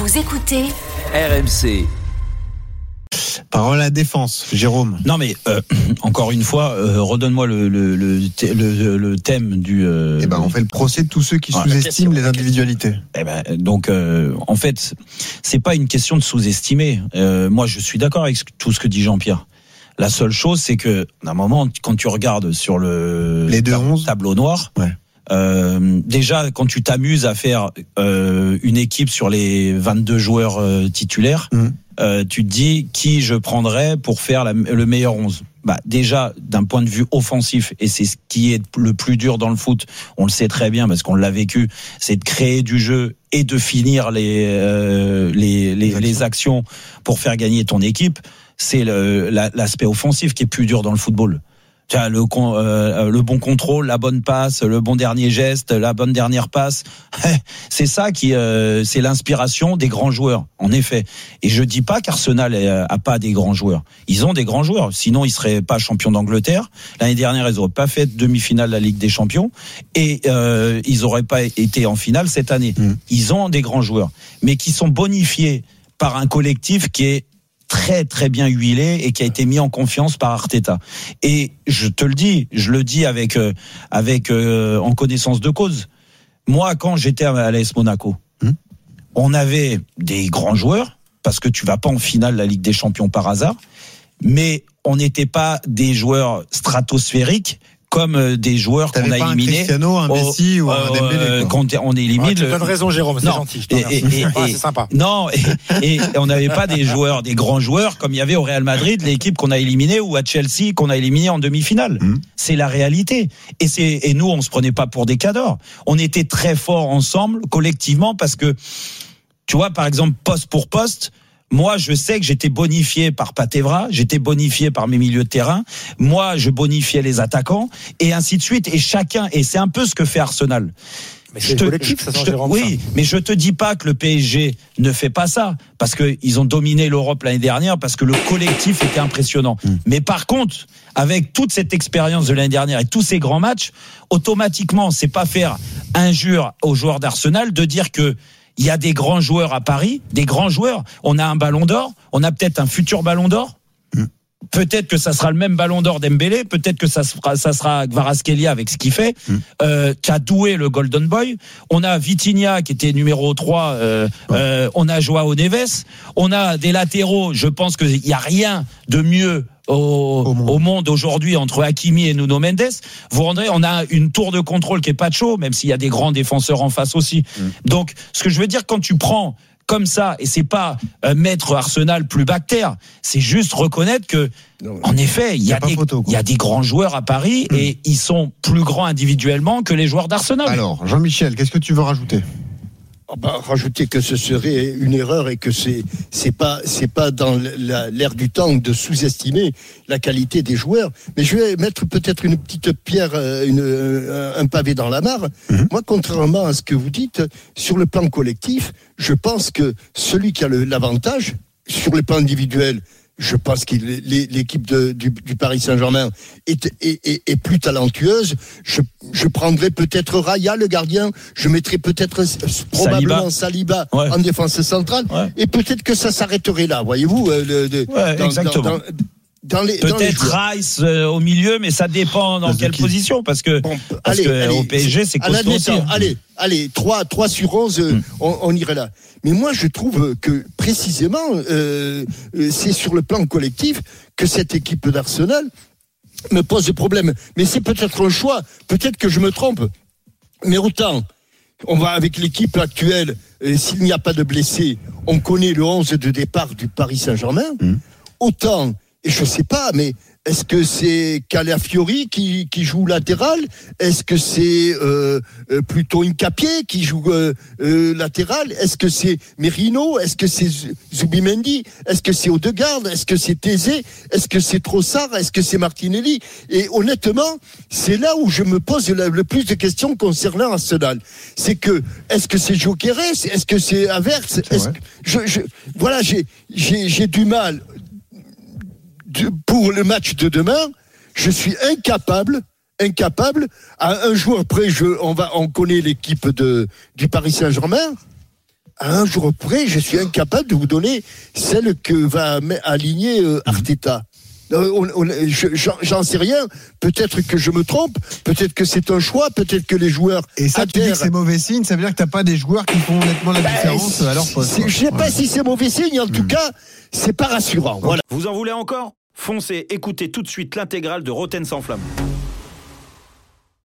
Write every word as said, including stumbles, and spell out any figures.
Vous écoutez R M C. Parole à la défense, Jérôme. Non mais euh, encore une fois, euh, redonne-moi le le le, le, le thème du. Euh, eh ben, on fait le procès de tous ceux qui ah, sous-estiment les individualités. Eh ben, donc, euh, en fait, c'est pas une question de sous-estimer. Euh, moi, je suis d'accord avec tout ce que dit Jean-Pierre. La seule chose, c'est que d'un moment, quand tu regardes sur le les deux onze tableau noir. Ouais. Euh, déjà, quand tu t'amuses à faire euh, une équipe sur les vingt-deux joueurs euh, titulaires, mmh. euh, tu te dis qui je prendrais pour faire la, le meilleur onze. Bah, déjà, d'un point de vue offensif, et c'est ce qui est le plus dur dans le foot, on le sait très bien parce qu'on l'a vécu, c'est de créer du jeu et de finir les euh, les, les, les actions pour faire gagner ton équipe. C'est le, la, l'aspect offensif qui est plus dur dans le football. Le, euh, le bon contrôle, la bonne passe, le bon dernier geste, la bonne dernière passe, c'est ça qui, euh, c'est l'inspiration des grands joueurs, en effet. Et je dis pas qu'Arsenal a pas des grands joueurs. Ils ont des grands joueurs. Sinon, ils seraient pas champions d'Angleterre. L'année dernière, ils auraient pas fait demi-finale de la Ligue des Champions et euh, ils auraient pas été en finale cette année. Mmh. Ils ont des grands joueurs, mais qui sont bonifiés par un collectif qui est très très bien huilé et qui a été mis en confiance par Arteta. Et je te le dis, je le dis avec euh, avec euh, en connaissance de cause. Moi, quand j'étais à l'A S Monaco, hmm. on avait des grands joueurs parce que tu vas pas en finale de la Ligue des Champions par hasard, mais on n'était pas des joueurs stratosphériques comme des joueurs qu'on a éliminés. Un Cristiano, un Messi au, ou un euh, Dembélé. Quand on élimine. Ah, tu donnes raison, Jérôme, c'est non. gentil. Et, et, et, ah, c'est sympa. Non, et, et on n'avait pas des joueurs, des grands joueurs comme il y avait au Real Madrid, l'équipe qu'on a éliminée, ou à Chelsea qu'on a éliminé en demi-finale. Mmh. C'est la réalité. Et c'est et nous, on se prenait pas pour des cadors. On était très forts ensemble, collectivement, parce que tu vois, par exemple, poste pour poste. Moi, je sais que j'étais bonifié par Patevra, j'étais bonifié par mes milieux de terrain. Moi, je bonifiais les attaquants et ainsi de suite. Et chacun, et c'est un peu ce que fait Arsenal. Mais c'est te, collectif, ça, te, oui, ça. Mais je te dis pas que le P S G ne fait pas ça, parce que ils ont dominé l'Europe l'année dernière, parce que le collectif était impressionnant. Mmh. Mais par contre, avec toute cette expérience de l'année dernière et tous ces grands matchs, automatiquement, c'est pas faire injure aux joueurs d'Arsenal de dire que il y a des grands joueurs à Paris, des grands joueurs. On a un ballon d'or, on a peut-être un futur ballon d'or. Mmh. Peut-être que ça sera le même ballon d'or d'Embélé, peut-être que ça sera, ça sera Kvaratskhelia avec ce qu'il fait, mmh. euh, qui a doué le Golden Boy. On a Vitinha qui était numéro trois, euh, ouais. euh, on a Joao Neves, on a des latéraux, je pense qu'il n'y a rien de mieux Au, au, monde. au monde aujourd'hui entre Hakimi et Nuno Mendes. Vous rendrez, on a une tour de contrôle qui est pas de chaud, même s'il y a des grands défenseurs en face aussi. Mmh. Donc, ce que je veux dire, quand tu prends comme ça, et c'est pas euh, mettre Arsenal plus bactère, c'est juste reconnaître que, non, en effet, il y, y, a des, photo, y a des grands joueurs à Paris mmh. et ils sont plus grands individuellement que les joueurs d'Arsenal. Alors, Jean-Michel, qu'est-ce que tu veux rajouter ? Bah, rajouter que ce serait une erreur et que c'est c'est pas c'est pas dans la, l'air du temps de sous-estimer la qualité des joueurs. Mais je vais mettre peut-être une petite pierre, une, un pavé dans la mare. Mm-hmm. Moi, contrairement à ce que vous dites, sur le plan collectif, je pense que celui qui a le, l'avantage sur le plan individuel, je pense que l'équipe de, du, du Paris Saint-Germain est, est, est, est plus talentueuse. Je, je prendrais peut-être Raya, le gardien. Je mettrais peut-être probablement Saliba, Saliba ouais. en défense centrale. Ouais. Et peut-être que ça s'arrêterait là, voyez-vous. Le, de, ouais, dans, exactement. Dans, dans, Dans les, peut-être dans les Rice euh, au milieu, mais ça dépend dans quelle position, parce que, bon, parce allez, que allez, au P S G c'est costaud aussi. Allez, allez, trois, trois sur onze, euh, hmm. on, on irait là. Mais moi, je trouve que précisément, euh, c'est sur le plan collectif que cette équipe d'Arsenal me pose des problèmes. Mais c'est peut-être un choix, peut-être que je me trompe. Mais autant, on va avec l'équipe actuelle, euh, s'il n'y a pas de blessés, on connaît le onze de départ du Paris Saint-Germain. Hmm. Autant. Et je sais pas, mais est-ce que c'est Calafiori qui, qui joue latéral ? Est-ce que c'est euh, plutôt Hincapié qui joue euh, euh, latéral ? Est-ce que c'est Merino ? Est-ce que c'est Zubimendi ? Est-ce que c'est Odegaard ? Est-ce que c'est Thésée ? Est-ce que c'est Trossard ? Est-ce que c'est Martinelli ? Et honnêtement, c'est là où je me pose le, le plus de questions concernant Arsenal. C'est que, est-ce que c'est Gyökeres ? Est-ce que c'est Havertz ? Est-ce que je, je, voilà, j'ai, j'ai, j'ai du mal. Pour le match de demain, je suis incapable, incapable. À un jour près, je, on va, on connaît l'équipe de du Paris Saint-Germain. à un jour près, je suis incapable de vous donner celle que va aligner euh, Arteta. Euh, on, on, je, j'en, j'en sais rien. Peut-être que je me trompe. Peut-être que c'est un choix. Peut-être que les joueurs. Et ça, adhèrent. Tu dis que c'est mauvais signe. Ça veut dire que t'as pas des joueurs qui font honnêtement la bah, différence à leur poste. Je sais pas ouais. si c'est mauvais signe. En mmh. tout cas, c'est pas rassurant. Voilà. Vous en voulez encore ? Foncez, écoutez tout de suite l'intégrale de Roten sans flamme.